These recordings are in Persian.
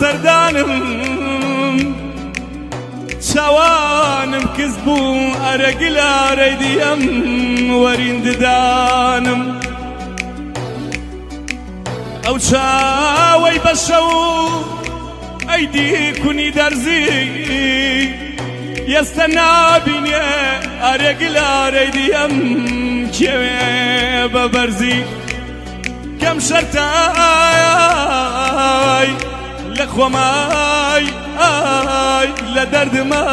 سەردانم چاوانم کەس بوو ئەرەگلارەی دیەم وەرین ددانم ئەو چاوەی بەشە و ئەیدی کونی دەرزی ئێستا نابینێ ئەرەگلارەی دیەم کێوێ بە بەرزی کەم شەرتای لە خۆمای ئای لە دەردمە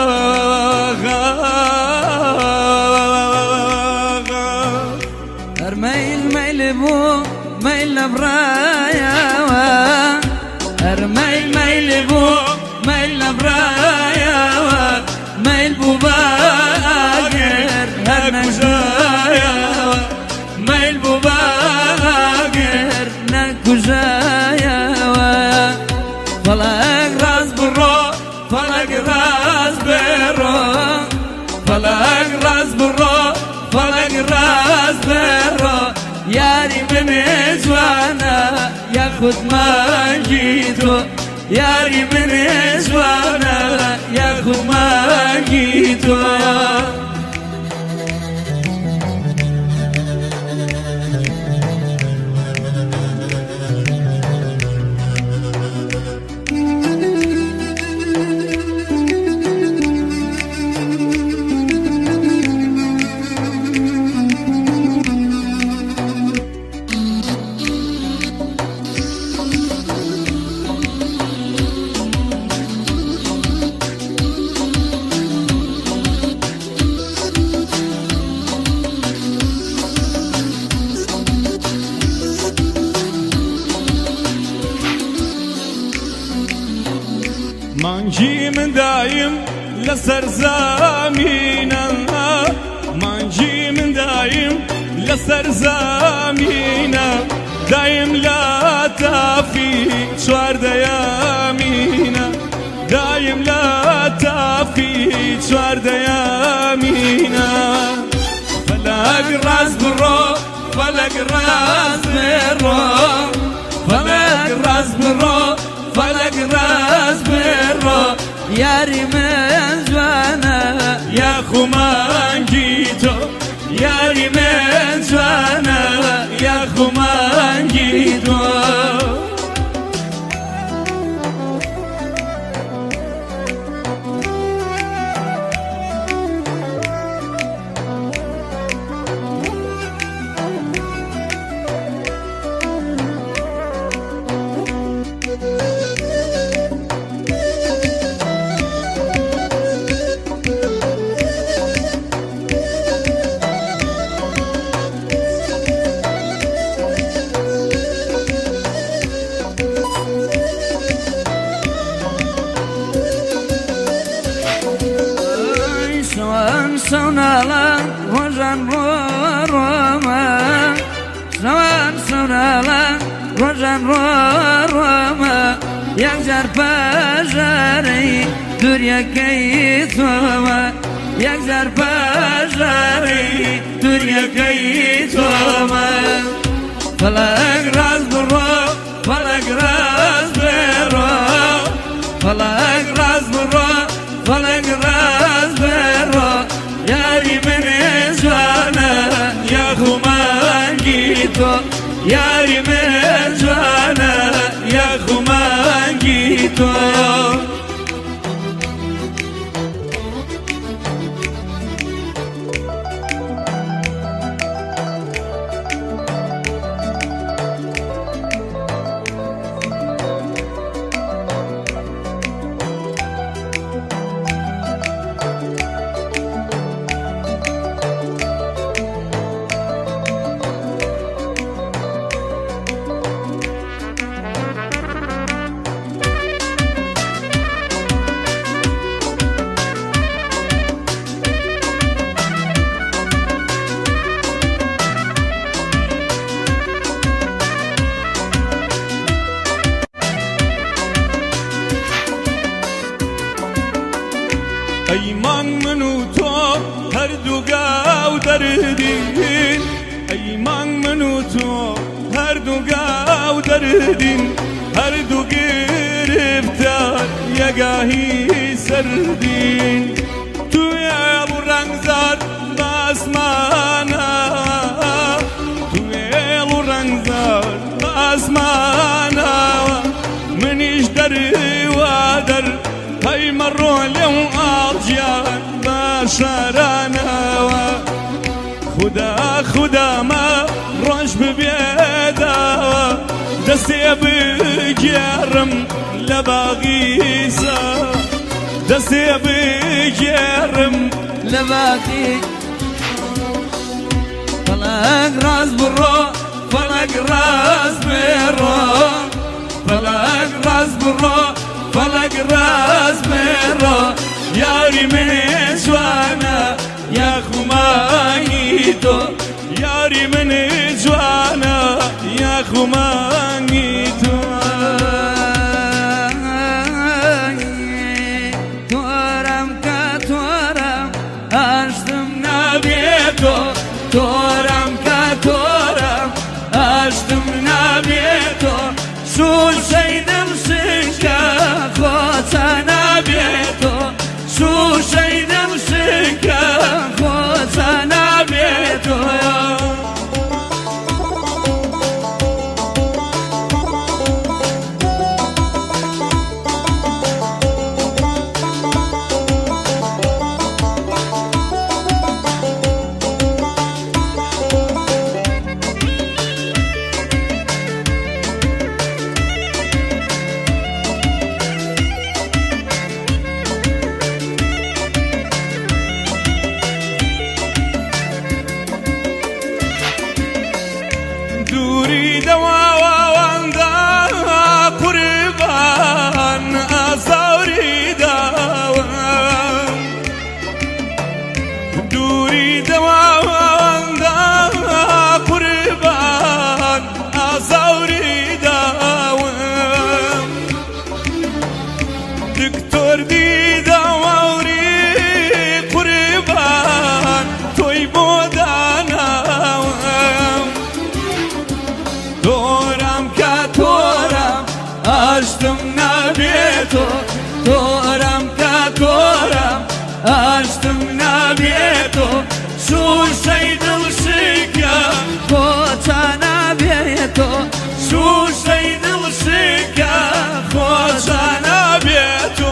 هەرمەیل مەیل بوو مەیل لە بڕایەوە هەرمەیل مەیل بوو مەیل لە بڕایەوە مەیل بوو بە ئاگەر هەر نەکوژایەوە مەیل بوو بە ئاگەر نەکوژایەوە فەڵەک ڕاست بڕۆ فەڵەک ڕاست بێڕۆ فەڵەک ڕاست بڕۆ فەڵەک ڕاست بێڕۆ یاری منێ جوانە یاخود مانگی تۆ یاری منێ جوانە یاخود مانگی تۆ مانگی من دایم لەسەر زەمینە مانگی من دایم لەسەر زەمینە دایم لە تافی چواردەیەمینە دایم لە تافی چواردەیەمینە فەلەک ڕاست بڕۆ فەلەک ڕاست بێڕۆ فەلەک ڕاست بڕۆ فەلەک ڕاست بێڕۆ یاری من جوانە یاخو مانگی تۆ یاری من جوانە یاخو مانگی تۆ سوناڵە ڕۆژان ڕۆڕۆمە شەوان سوناڵە ڕۆژان ڕۆڕۆمە یەکجار پەژارەی دووریەکەی تۆمە یەکجار پەژارەی دووریەکەی تۆمە فەلەک ڕاست بڕۆ فەلەک ڕاست بێڕۆ فەلەک ڕاست بڕۆ فەلەک ڕاست بێڕۆ یاری منێ جوانە یاخو مانگی تۆ یاری منێ جوانە یاخو مانگی تۆ ئەیمان من و تۆ هەردوو گاو دەردین ئەیمان من و تۆ هەردوو گاو دەردین هەردوو گرفتە دەرگاهی سەردین توێ ڕەنگزار باسمانە توێ ڕەنگزار باسمانەوە منیش دەروادەر هەیمەڕۆ لێو ئاڵجیان بە شارانەوە خدا خودامە ڕۆژ ببێداوە دەستێ بگێڕم لە باغیسە دەستێ بگێڕم لە باغی فەڵەک ڕاست بڕۆ فەڵەک ڕاست بێڕۆ فەڵەک ڕاست بڕۆ فەڵەک ڕاست بێڕۆ یاری منێ جوانە یا خومانی تۆ یاری منێ جوانە یا خومانی تۆ تۆرەم کە تۆرەم هەشتم نابێتۆ تۆرەم کە تۆرەم هەشتم نابێتۆ شوشەی دڵ شکە خۆچە نابێتۆ شوشەی دڵ شکە خۆچە نابێتۆ دووری دەواوەوەندا قوربان ئازاوری داوە دووری دەواوەوەندا قوربان ئازاوری داوە دکتۆر دیدەوەوری قوربان تۆی بۆ داناوە تۆرەم کە تۆرەم هەشتم نابێتۆ تۆرەم کە تۆرەم هەشتم نابێتۆ شوشەی دڵ شکە خۆچە نابێتۆ شوشەی دڵ شکە خۆچە نابێتۆ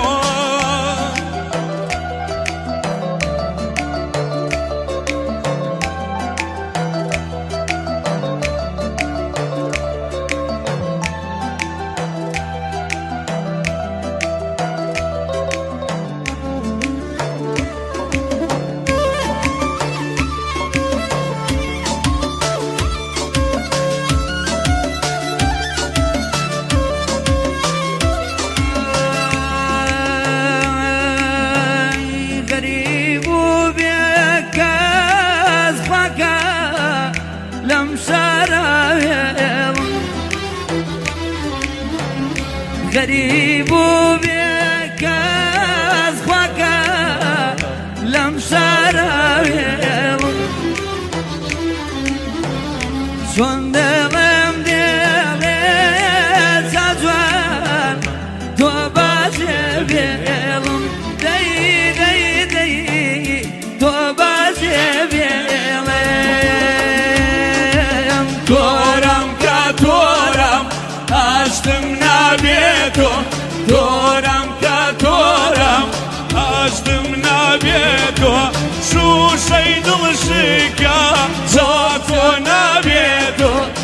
غەریب و بێکەس خواکە لەم شارە وێڵم غەریب و بێکەس خواکە لەم شارە وێڵم چۆن دڵم دێڵێ جوان تۆ باشێ بێڵم تۆ باشێ بێڵێم تۆرەم کە تۆرەم هەشتم نابێتۆ تۆرەم کە تۆرەم هەشتم نابێتۆ شوشەی دڵ شکە جا تۆ نابێتۆ